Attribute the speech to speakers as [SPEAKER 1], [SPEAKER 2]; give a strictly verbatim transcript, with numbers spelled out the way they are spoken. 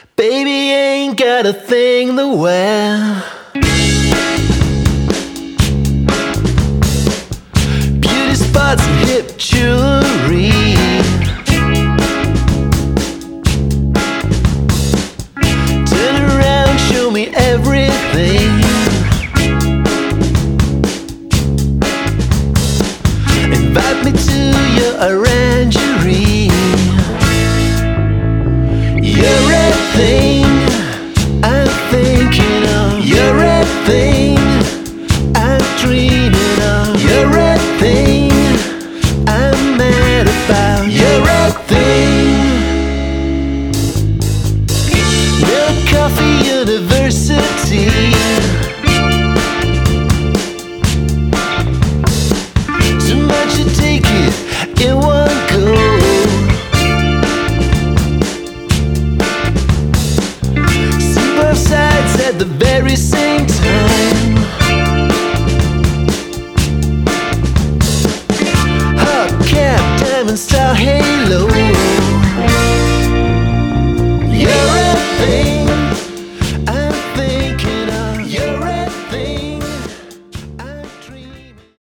[SPEAKER 1] Baby ain't got a thing to wear. Beauty spots and hip jewelry. Turn around, show me everything. Invite me to your orangery. You're everything I'm thinking of. You're everything I'm dreaming of. You're everything I'm mad about. You're everything. Milk Coffee University. Too much to take it in one go. See both sides at the very same time. Hubcap, diamond star halo. You're a thing.